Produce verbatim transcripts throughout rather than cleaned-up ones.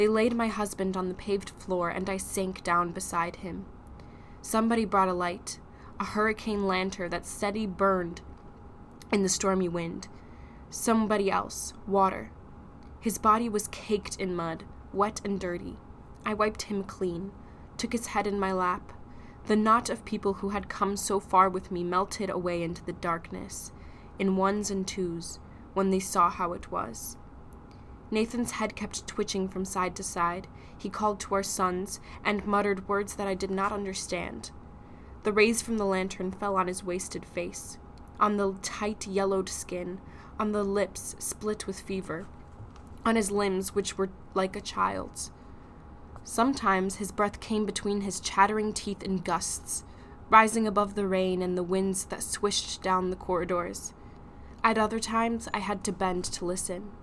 They laid my husband on the paved floor, and I sank down beside him. Somebody brought a light, a hurricane lantern that steady burned in the stormy wind. Somebody else, water. His body was caked in mud, wet and dirty. I wiped him clean, took his head in my lap. The knot of people who had come so far with me melted away into the darkness, in ones and twos, when they saw how it was. Nathan's head kept twitching from side to side. He called to our sons and muttered words that I did not understand. The rays from the lantern fell on his wasted face, on the tight yellowed skin, on the lips split with fever, on his limbs which were like a child's. Sometimes his breath came between his chattering teeth in gusts, rising above the rain and the winds that swished down the corridors. At other times I had to bend to listen.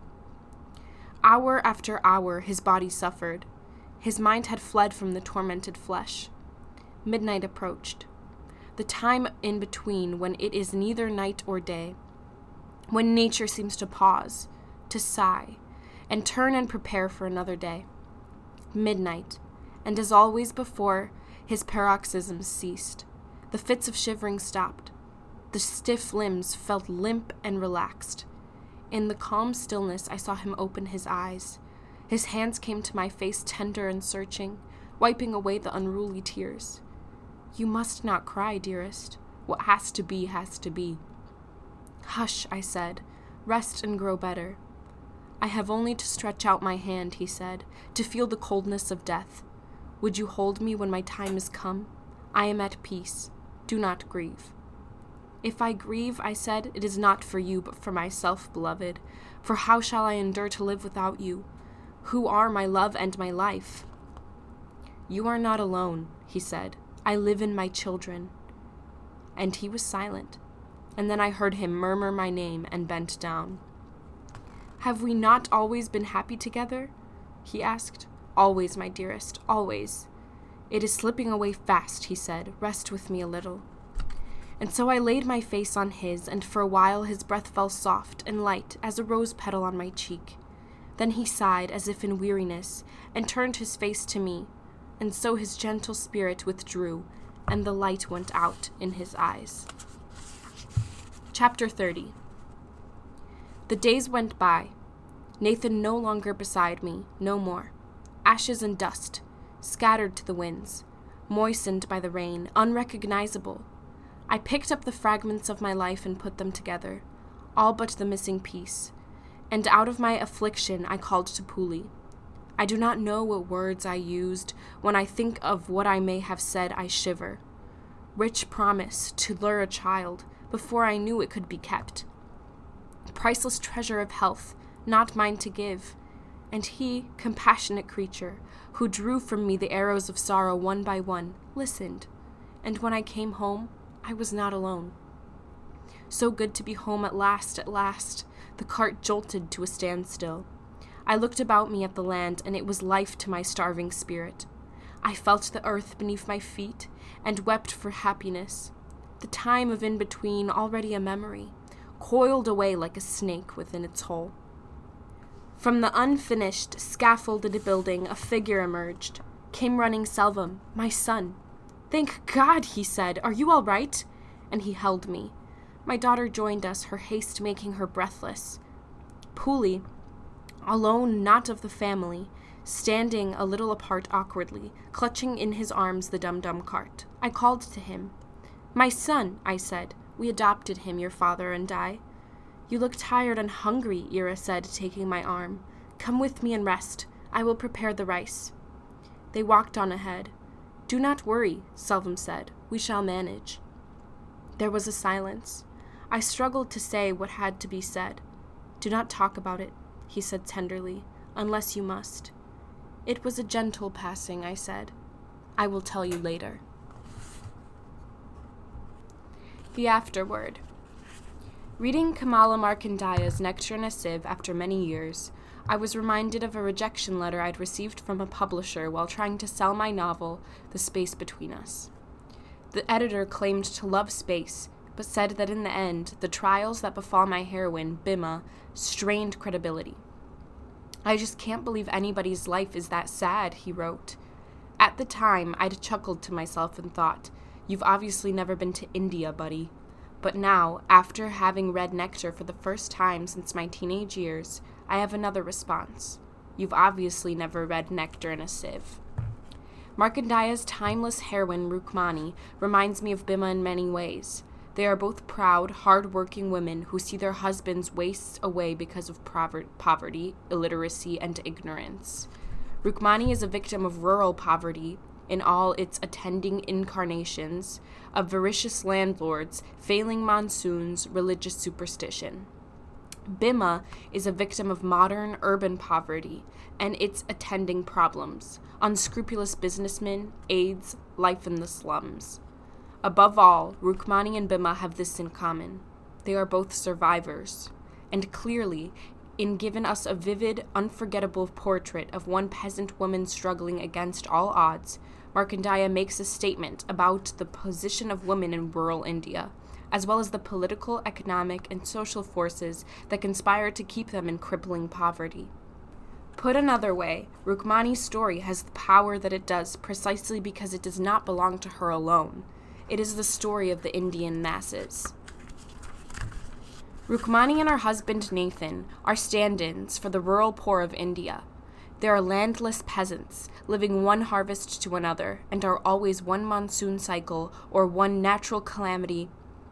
Hour after hour his body suffered. His mind had fled from the tormented flesh. Midnight approached, the time in between when it is neither night or day, when nature seems to pause, to sigh, and turn and prepare for another day. Midnight, and as always before, his paroxysms ceased. The fits of shivering stopped. The stiff limbs felt limp and relaxed. In the calm stillness, I saw him open his eyes. His hands came to my face, tender and searching, wiping away the unruly tears. "You must not cry, dearest. What has to be, has to be." "Hush," I said. "Rest and grow better." "I have only to stretch out my hand," he said, "to feel the coldness of death. Would you hold me when my time is come? I am at peace. Do not grieve." "If I grieve," I said, "it is not for you, but for myself, beloved. For how shall I endure to live without you, who are my love and my life?" "You are not alone," he said. "I live in my children." And he was silent, and then I heard him murmur my name and bent down. "Have we not always been happy together?" he asked. "Always, my dearest, always." "It is slipping away fast," he said. "Rest with me a little." And so I laid my face on his, and for a while his breath fell soft and light as a rose petal on my cheek. Then he sighed as if in weariness, and turned his face to me, and so his gentle spirit withdrew, and the light went out in his eyes. Chapter thirty. The days went by. Nathan no longer beside me, no more. Ashes and dust, scattered to the winds, moistened by the rain, unrecognizable. I picked up the fragments of my life and put them together, all but the missing piece, and out of my affliction I called to Puli. I do not know what words I used. When I think of what I may have said, I shiver. Rich promise to lure a child before I knew it could be kept. Priceless treasure of health, not mine to give. And he, compassionate creature, who drew from me the arrows of sorrow one by one, listened. And when I came home, I was not alone. So good to be home at last, at last. The cart jolted to a standstill. I looked about me at the land, and it was life to my starving spirit. I felt the earth beneath my feet, and wept for happiness. The time of in-between, already a memory, coiled away like a snake within its hole. From the unfinished, scaffolded building, a figure emerged. Came running Selvam, my son. "Thank God," he said. "Are you all right?" And he held me. My daughter joined us, her haste making her breathless. Puli, alone, not of the family, standing a little apart awkwardly, clutching in his arms the dum-dum cart. I called to him. "My son," I said. "We adopted him, your father and I." "You look tired and hungry," Ira said, taking my arm. "Come with me and rest. I will prepare the rice." They walked on ahead. "Do not worry," Selvam said. "We shall manage." There was a silence. I struggled to say what had to be said. "Do not talk about it," he said tenderly, "unless you must." "It was a gentle passing," I said. "I will tell you later." The Afterword. Reading Kamala Markandaya's Nectar and a Sieve after many years, I was reminded of a rejection letter I'd received from a publisher while trying to sell my novel, The Space Between Us. The editor claimed to love space, but said that in the end, the trials that befall my heroine, Bimma, strained credibility. "I just can't believe anybody's life is that sad," he wrote. At the time, I'd chuckled to myself and thought, "You've obviously never been to India, buddy." But now, after having read Nectar for the first time since my teenage years, I have another response. You've obviously never read Nectar in a Sieve. Markandeya's timeless heroine, Rukmani, reminds me of Bhima in many ways. They are both proud, hard-working women who see their husbands waste away because of poverty, illiteracy, and ignorance. Rukmani is a victim of rural poverty in all its attending incarnations, of voracious landlords, failing monsoons, religious superstition. Bhima is a victim of modern urban poverty and its attending problems, unscrupulous businessmen, AIDS, life in the slums. Above all, Rukmani and Bhima have this in common. They are both survivors, and clearly, in giving us a vivid, unforgettable portrait of one peasant woman struggling against all odds, Markandeya makes a statement about the position of women in rural India, as well as the political, economic, and social forces that conspire to keep them in crippling poverty. Put another way, Rukmani's story has the power that it does precisely because it does not belong to her alone. It is the story of the Indian masses. Rukmani and her husband Nathan are stand-ins for the rural poor of India. They are landless peasants, living one harvest to another, and are always one monsoon cycle or one natural calamity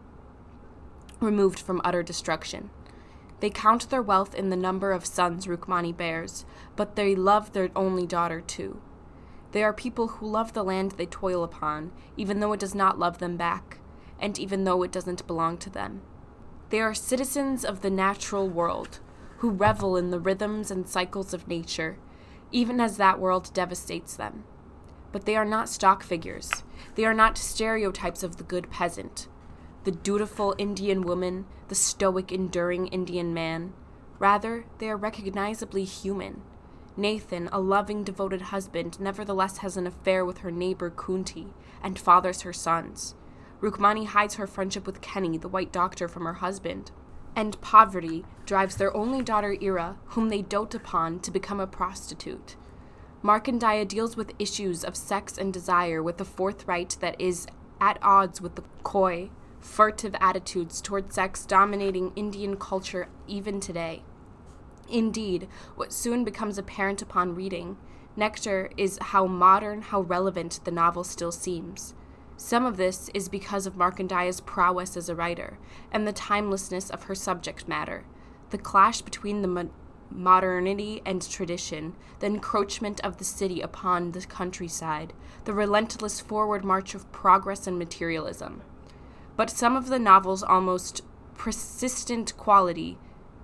removed from utter destruction. They count their wealth in the number of sons Rukmani bears, but they love their only daughter too. They are people who love the land they toil upon, even though it does not love them back, and even though it doesn't belong to them. They are citizens of the natural world, who revel in the rhythms and cycles of nature, even as that world devastates them. But they are not stock figures. They are not stereotypes of the good peasant, the dutiful Indian woman, the stoic, enduring Indian man. Rather, they are recognizably human. Nathan, a loving, devoted husband, nevertheless has an affair with her neighbor Kunti and fathers her sons. Rukmani hides her friendship with Kenny, the white doctor, from her husband. And poverty drives their only daughter Ira, whom they dote upon, to become a prostitute. Markandeya deals with issues of sex and desire with a forthright that is at odds with the coy, furtive attitudes toward sex dominating Indian culture even today. Indeed, what soon becomes apparent upon reading Nectar is how modern, how relevant the novel still seems. Some of this is because of Markandeya's prowess as a writer, and the timelessness of her subject matter, the clash between the mo- modernity and tradition, the encroachment of the city upon the countryside, the relentless forward march of progress and materialism. But some of the novel's almost persistent quality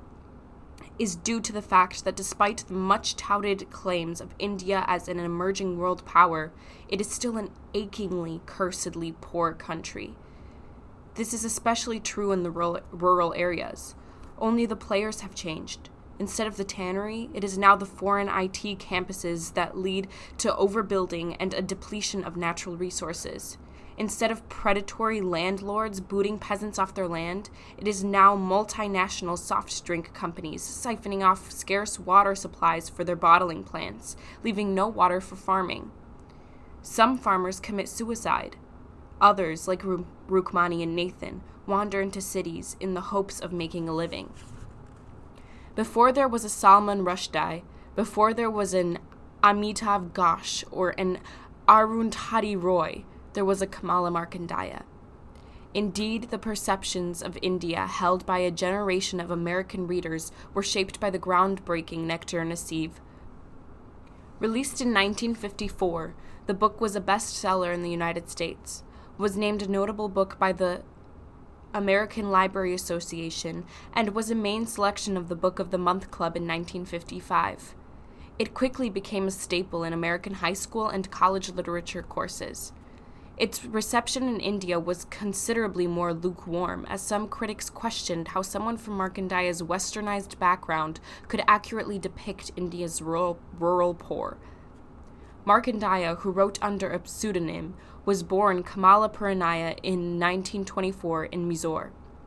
is due to the fact that despite the much-touted claims of India as an emerging world power, it is still an achingly, cursedly poor country. This is especially true in the rural, rural areas. Only the players have changed. Instead of the tannery, it is now the foreign I T campuses that lead to overbuilding and a depletion of natural resources. Instead of predatory landlords booting peasants off their land, it is now multinational soft drink companies siphoning off scarce water supplies for their bottling plants, leaving no water for farming. Some farmers commit suicide. Others, like Ru- Rukmani and Nathan, wander into cities in the hopes of making a living. Before there was a Salman Rushdie, before there was an Amitav Ghosh or an Arundhati Roy, there was a Kamala Markandeya. Indeed, the perceptions of India held by a generation of American readers were shaped by the groundbreaking Nectar in a Sieve. Released in nineteen fifty-four, the book was a bestseller in the United States, was named a notable book by the American Library Association, and was a main selection of the Book of the Month Club in nineteen fifty-five. It quickly became a staple in American high school and college literature courses. Its reception in India was considerably more lukewarm, as some critics questioned how someone from Markandeya's westernized background could accurately depict India's rural, rural poor. Markandeya, who wrote under a pseudonym, was born Kamala Puranaya in nineteen twenty-four in Mysore.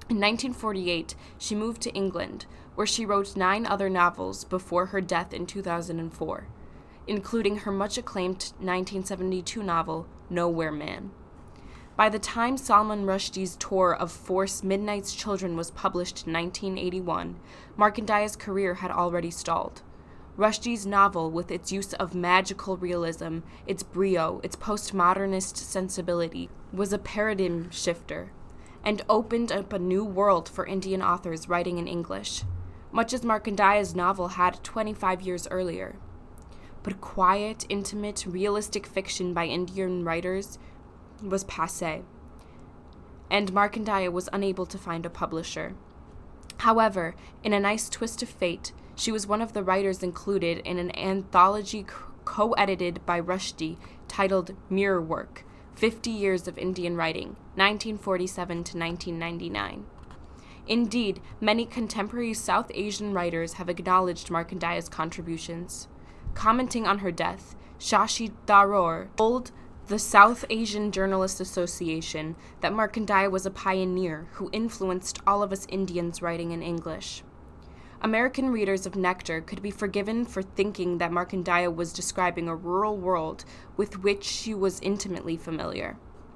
In nineteen forty-eight, she moved to England, where she wrote nine other novels before her death in two thousand four, including her much-acclaimed nineteen seventy-two novel, Nowhere Man. By the time Salman Rushdie's Tour of Force Midnight's Children was published in nineteen eighty-one, Markandeya's career had already stalled. Rushdie's novel, with its use of magical realism, its brio, its postmodernist sensibility, was a paradigm shifter, and opened up a new world for Indian authors writing in English, much as Markandeya's novel had twenty-five years earlier. But quiet, intimate, realistic fiction by Indian writers was passé, and Markandeya was unable to find a publisher. However, in a nice twist of fate, she was one of the writers included in an anthology co-edited by Rushdie titled Mirror Work, fifty Years of Indian Writing, nineteen forty-seven to nineteen ninety-nine. Indeed, many contemporary South Asian writers have acknowledged Markandeya's contributions. Commenting on her death, Shashi Tharoor told the South Asian Journalists Association that Markandeya was a pioneer who influenced all of us Indians writing in English. American readers of Nectar could be forgiven for thinking that Markandeya was describing a rural world with which she was intimately familiar.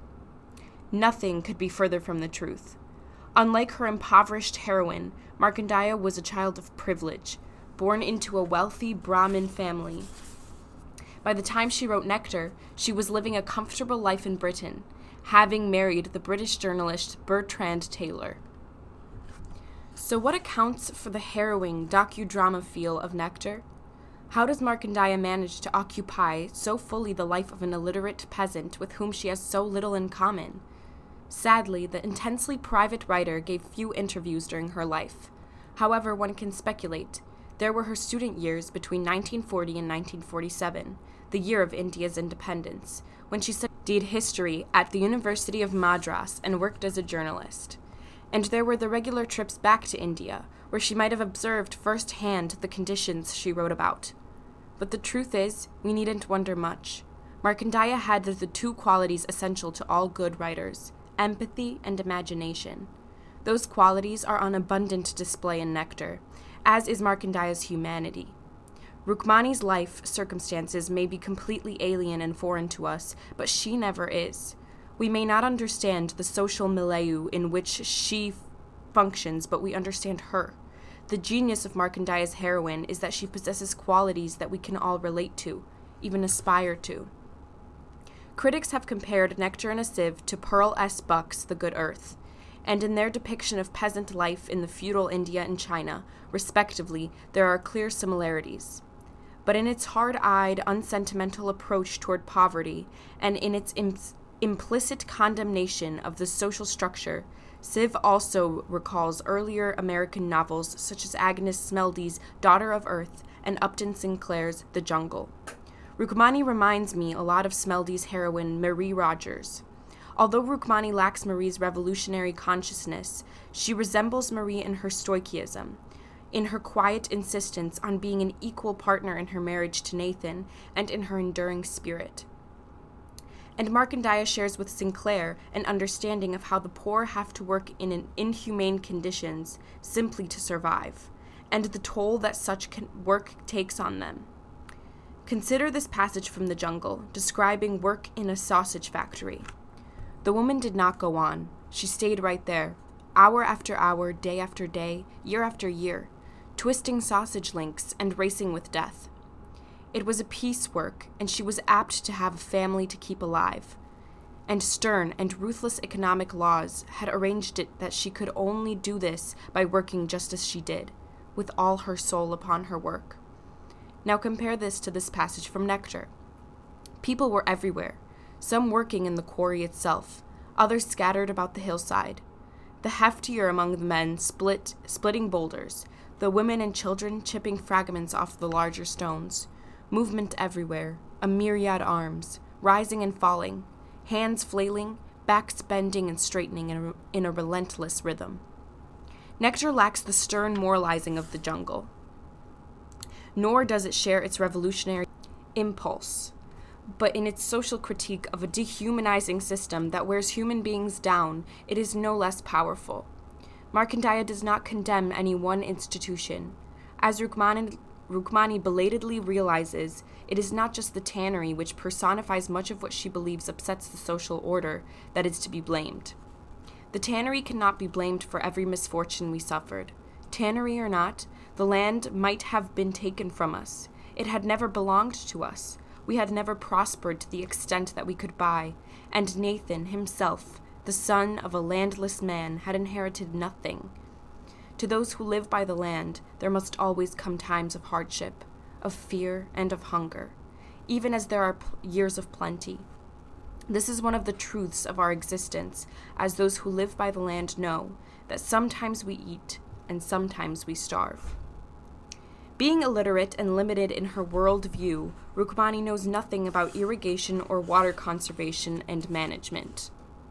Nothing could be further from the truth. Unlike her impoverished heroine, Markandeya was a child of privilege, born into a wealthy Brahmin family. By the time she wrote Nectar, she was living a comfortable life in Britain, having married the British journalist Bertrand Taylor. So what accounts for the harrowing docudrama feel of Nectar? How does Markandeya manage to occupy so fully the life of an illiterate peasant with whom she has so little in common? Sadly, the intensely private writer gave few interviews during her life. However, one can speculate. There were her student years between nineteen forty and nineteen forty-seven, the year of India's independence, when she studied history at the University of Madras and worked as a journalist. And there were the regular trips back to India, where she might have observed firsthand the conditions she wrote about. But the truth is, we needn't wonder much. Markandeya had the two qualities essential to all good writers, empathy and imagination. Those qualities are on abundant display in Nectar, as is Markandeya's humanity. Rukmani's life circumstances may be completely alien and foreign to us, but she never is. We may not understand the social milieu in which she f- functions, but we understand her. The genius of Markandeya's heroine is that she possesses qualities that we can all relate to, even aspire to. Critics have compared Nectar and a Sieve to Pearl S. Buck's The Good Earth, and in their depiction of peasant life in the feudal India and China, respectively, there are clear similarities. But in its hard-eyed, unsentimental approach toward poverty, and in its im- implicit condemnation of the social structure, Sieve also recalls earlier American novels such as Agnes Smeldy's Daughter of Earth and Upton Sinclair's The Jungle. Rukmani reminds me a lot of Smeldy's heroine Marie Rogers. Although Rukmani lacks Marie's revolutionary consciousness, she resembles Marie in her stoicism, in her quiet insistence on being an equal partner in her marriage to Nathan, and in her enduring spirit. And Markandeya shares with Sinclair an understanding of how the poor have to work in an inhumane conditions simply to survive, and the toll that such con- work takes on them. Consider this passage from The Jungle, describing work in a sausage factory. The woman did not go on. She stayed right there, hour after hour, day after day, year after year, twisting sausage links and racing with death. It was a piecework, and she was apt to have a family to keep alive. And stern and ruthless economic laws had arranged it that she could only do this by working just as she did, with all her soul upon her work. Now compare this to this passage from Nectar. People were everywhere, some working in the quarry itself, others scattered about the hillside. The heftier among the men split, splitting boulders, the women and children chipping fragments off the larger stones. Movement everywhere, a myriad arms, rising and falling, hands flailing, backs bending and straightening in a, in a relentless rhythm. Nectar lacks the stern moralizing of The Jungle, nor does it share its revolutionary impulse, but in its social critique of a dehumanizing system that wears human beings down, it is no less powerful. Markandeya does not condemn any one institution. As Rukmani, Rukmani belatedly realizes, it is not just the tannery, which personifies much of what she believes upsets the social order, that is to be blamed. The tannery cannot be blamed for every misfortune we suffered. Tannery or not, the land might have been taken from us. It had never belonged to us. We had never prospered to the extent that we could buy, and Nathan himself, the son of a landless man, had inherited nothing. To those who live by the land, there must always come times of hardship, of fear, and of hunger, even as there are p- years of plenty. This is one of the truths of our existence, as those who live by the land know, that sometimes we eat, and sometimes we starve. Being illiterate and limited in her world view, Rukmani knows nothing about irrigation or water conservation and management.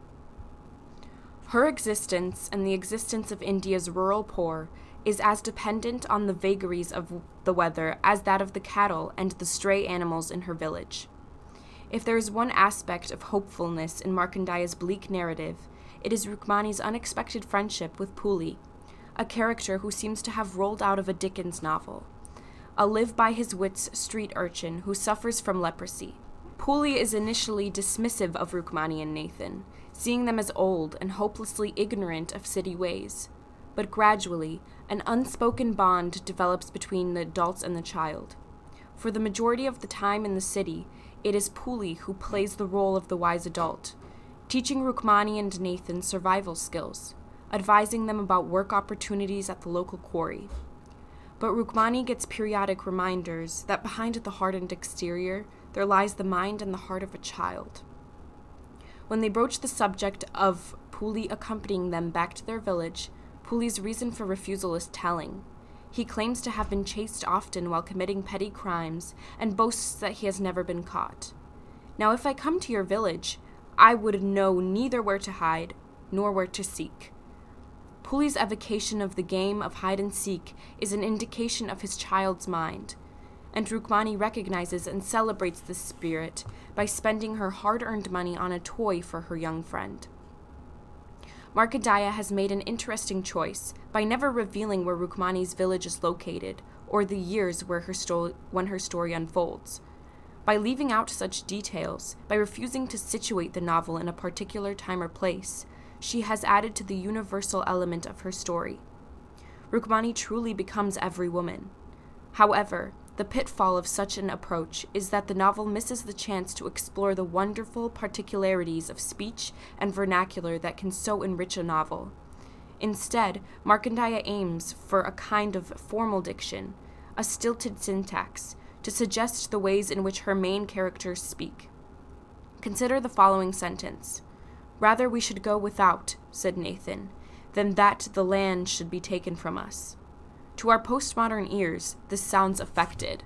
Her existence and the existence of India's rural poor is as dependent on the vagaries of the weather as that of the cattle and the stray animals in her village. If there is one aspect of hopefulness in Markandeya's bleak narrative, it is Rukmani's unexpected friendship with Puli, a character who seems to have rolled out of a Dickens novel. A live-by-his-wits street urchin who suffers from leprosy. Puli is initially dismissive of Rukmani and Nathan, seeing them as old and hopelessly ignorant of city ways. But gradually, an unspoken bond develops between the adults and the child. For the majority of the time in the city, it is Puli who plays the role of the wise adult, teaching Rukmani and Nathan survival skills, advising them about work opportunities at the local quarry. But Rukmani gets periodic reminders that behind the hardened exterior, there lies the mind and the heart of a child. When they broach the subject of Puli accompanying them back to their village, Puli's reason for refusal is telling. He claims to have been chased often while committing petty crimes and boasts that he has never been caught. Now, if I come to your village, I would know neither where to hide nor where to seek. Puli's evocation of the game of hide-and-seek is an indication of his child's mind, and Rukmani recognizes and celebrates this spirit by spending her hard-earned money on a toy for her young friend. Markandeya has made an interesting choice by never revealing where Rukmani's village is located or the years where her sto- when her story unfolds. By leaving out such details, by refusing to situate the novel in a particular time or place, she has added to the universal element of her story. Rukmani truly becomes every woman. However, the pitfall of such an approach is that the novel misses the chance to explore the wonderful particularities of speech and vernacular that can so enrich a novel. Instead, Markandeya aims for a kind of formal diction, a stilted syntax, to suggest the ways in which her main characters speak. Consider the following sentence. "Rather we should go without," said Nathan, "than that the land should be taken from us." To our postmodern ears, this sounds affected.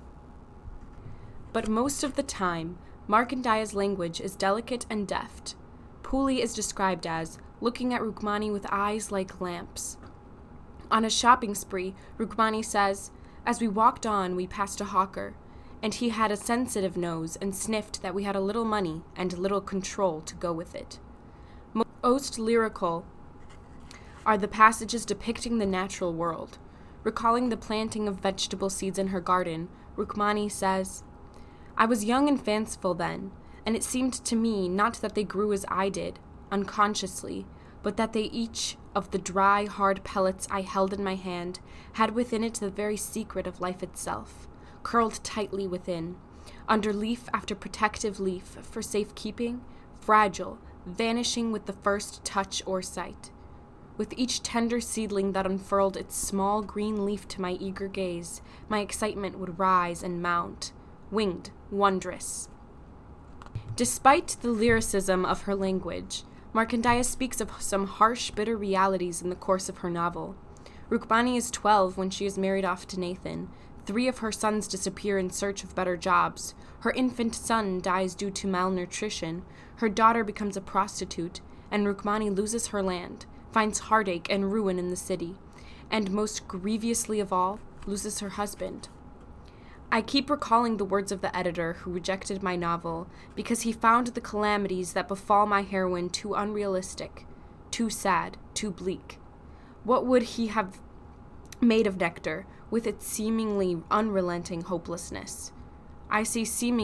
But most of the time, Markandeya's language is delicate and deft. Puli is described as looking at Rukmani with eyes like lamps. On a shopping spree, Rukmani says, "As we walked on, we passed a hawker, and he had a sensitive nose and sniffed that we had a little money and little control to go with it." Most lyrical are the passages depicting the natural world. Recalling the planting of vegetable seeds in her garden, Rukmani says, "I was young and fanciful then, and it seemed to me not that they grew as I did, unconsciously, but that they each of the dry, hard pellets I held in my hand had within it the very secret of life itself, curled tightly within, under leaf after protective leaf for safekeeping, fragile, vanishing with the first touch or sight. With each tender seedling that unfurled its small green leaf to my eager gaze, my excitement would rise and mount, winged, wondrous." Despite the lyricism of her language, Markandeya speaks of some harsh, bitter realities in the course of her novel. Rukmani is twelve when she is married off to Nathan. Three of her sons disappear in search of better jobs. Her infant son dies due to malnutrition. Her daughter becomes a prostitute, and Rukmani loses her land, finds heartache and ruin in the city, and most grievously of all, loses her husband. I keep recalling the words of the editor who rejected my novel because he found the calamities that befall my heroine too unrealistic, too sad, too bleak. What would he have made of nectar, with its seemingly unrelenting hopelessness? I say seemingly